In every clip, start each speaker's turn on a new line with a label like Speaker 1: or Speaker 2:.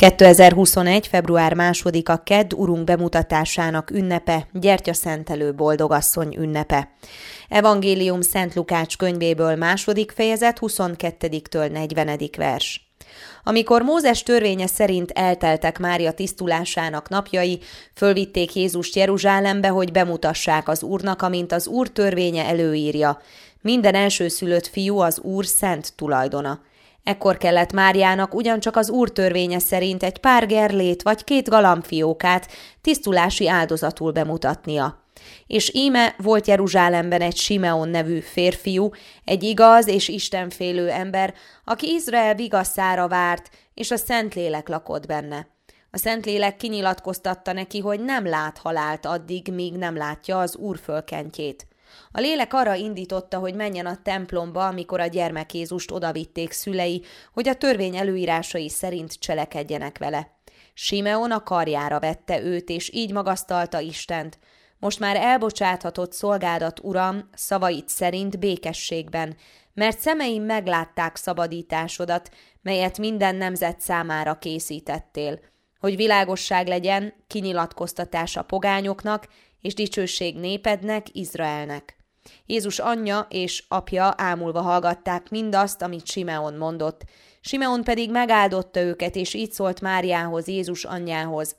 Speaker 1: 2021. február 2-a kedd Urunk bemutatásának ünnepe, gyertyaszentelő boldogasszony ünnepe. Evangélium Szent Lukács könyvéből 2. fejezet 22-től 40. vers. Amikor Mózes törvénye szerint elteltek Mária tisztulásának napjai, fölvitték Jézust Jeruzsálembe, hogy bemutassák az Úrnak, amint az Úr törvénye előírja. Minden elsőszülött fiú az Úr szent tulajdona. Ekkor kellett Máriának ugyancsak az Úr törvénye szerint egy pár gerlét vagy 2 galambfiókát tisztulási áldozatul bemutatnia. És íme volt Jeruzsálemben egy Simeon nevű férfiú, egy igaz és istenfélő ember, aki Izrael vigaszára várt, és a Szentlélek lakott benne. A Szentlélek kinyilatkoztatta neki, hogy nem lát halált addig, míg nem látja az Úr fölkentjét. A lélek arra indította, hogy menjen a templomba, amikor a gyermek Jézust odavitték szülei, hogy a törvény előírásai szerint cselekedjenek vele. Simeon a karjára vette őt, és így magasztalta Istent. Most már elbocsáthatott szolgádat, Uram, szavait szerint békességben, mert szemeim meglátták szabadításodat, melyet minden nemzet számára készítettél, hogy világosság legyen, kinyilatkoztatás a pogányoknak, és dicsőség népednek, Izraelnek. Jézus anyja és apja ámulva hallgatták mindazt, amit Simeon mondott. Simeon pedig megáldotta őket, és így szólt Máriához, Jézus anyjához.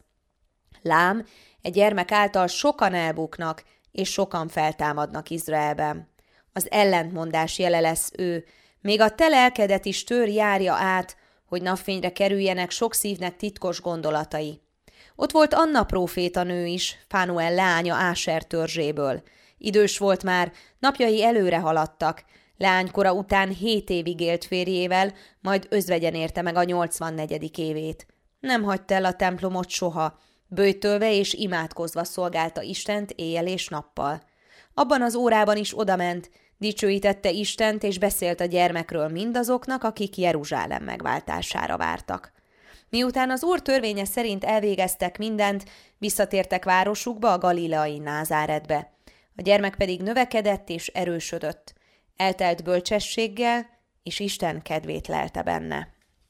Speaker 1: Lám, egy gyermek által sokan elbuknak, és sokan feltámadnak Izraelben. Az ellentmondás jele lesz ő. Még a te lelkedet is tör járja át, hogy napfényre kerüljenek sok szívnek titkos gondolatai. Ott volt Anna prófétanő is, Fánuel leánya Áser törzséből. Idős volt már, napjai előre haladtak. Leánykora után 7 évig élt férjével, majd özvegyen érte meg a 84. évét. Nem hagyta el a templomot soha, böjtölve és imádkozva szolgálta Istent éjjel és nappal. Abban az órában is odament, dicsőítette Istent és beszélt a gyermekről mindazoknak, akik Jeruzsálem megváltására vártak. Miután az Úr törvénye szerint elvégeztek mindent, visszatértek városukba, a galileai Názáretbe. A gyermek pedig növekedett és erősödött. Eltelt bölcsességgel, és Isten kedvét lelte benne.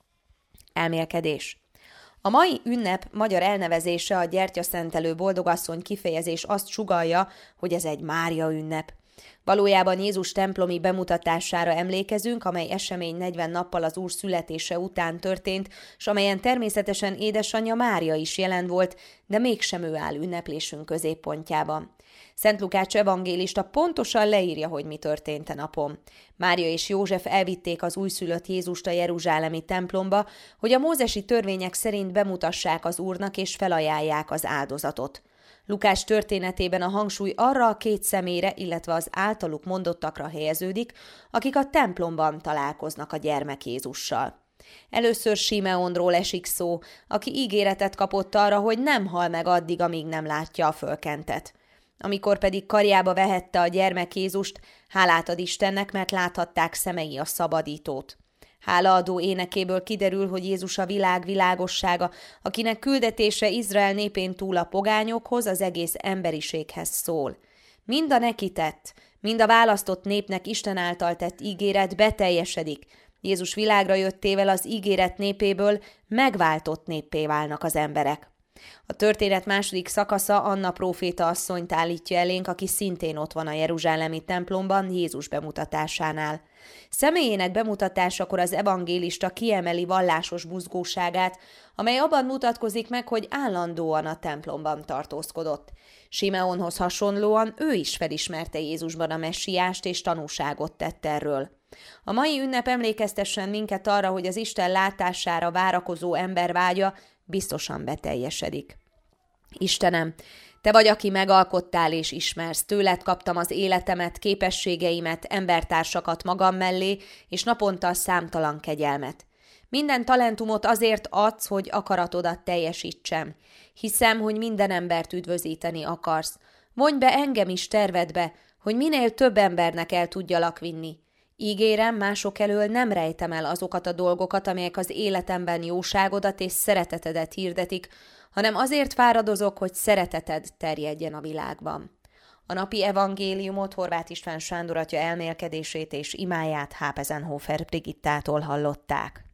Speaker 1: Elmélkedés. A mai ünnep magyar elnevezése, a gyertyaszentelő boldogasszony kifejezés azt sugallja, hogy ez egy Mária ünnep. Valójában Jézus templomi bemutatására emlékezünk, amely esemény 40 nappal az Úr születése után történt, s amelyen természetesen édesanyja Mária is jelen volt, de mégsem ő áll ünneplésünk középpontjában. Szent Lukács evangélista pontosan leírja, hogy mi történt a napon. Mária és József elvitték az újszülött Jézust a jeruzsálemi templomba, hogy a mózesi törvények szerint bemutassák az Úrnak és felajánlják az áldozatot. Lukács történetében a hangsúly arra a 2 személyre, illetve az általuk mondottakra helyeződik, akik a templomban találkoznak a gyermek Jézussal. Először Simeonról esik szó, aki ígéretet kapott arra, hogy nem hal meg addig, amíg nem látja a fölkentet. Amikor pedig karjába vehette a gyermek Jézust, hálát ad Istennek, mert láthatták szemei a szabadítót. Hálaadó énekéből kiderül, hogy Jézus a világ világossága, akinek küldetése Izrael népén túl a pogányokhoz, az egész emberiséghez szól. Mind a neki tett, mind a választott népnek Isten által tett ígéret beteljesedik. Jézus világra jöttével az ígéret népéből megváltott néppé válnak az emberek. A történet második szakasza Anna próféta asszonyt állítja elénk, aki szintén ott van a jeruzsálemi templomban Jézus bemutatásánál. Személyének bemutatásakor az evangélista kiemeli vallásos buzgóságát, amely abban mutatkozik meg, hogy állandóan a templomban tartózkodott. Simeonhoz hasonlóan ő is felismerte Jézusban a messiást és tanúságot tett erről. A mai ünnep emlékeztessen minket arra, hogy az Isten látására várakozó ember vágya biztosan beteljesedik. Istenem, Te vagy, aki megalkottál és ismersz, tőled kaptam az életemet, képességeimet, embertársakat magam mellé, és naponta számtalan kegyelmet. Minden talentumot azért adsz, hogy akaratodat teljesítsem. Hiszem, hogy minden embert üdvözíteni akarsz. Vonj be engem is tervedbe, hogy minél több embernek el tudjalak vinni. Ígérem, mások elől nem rejtem el azokat a dolgokat, amelyek az életemben jóságodat és szeretetedet hirdetik, hanem azért fáradozok, hogy szereteted terjedjen a világban. A napi evangéliumot Horváth István Sándor atya elmélkedését és imáját Hápezenhofer Brigittától hallották.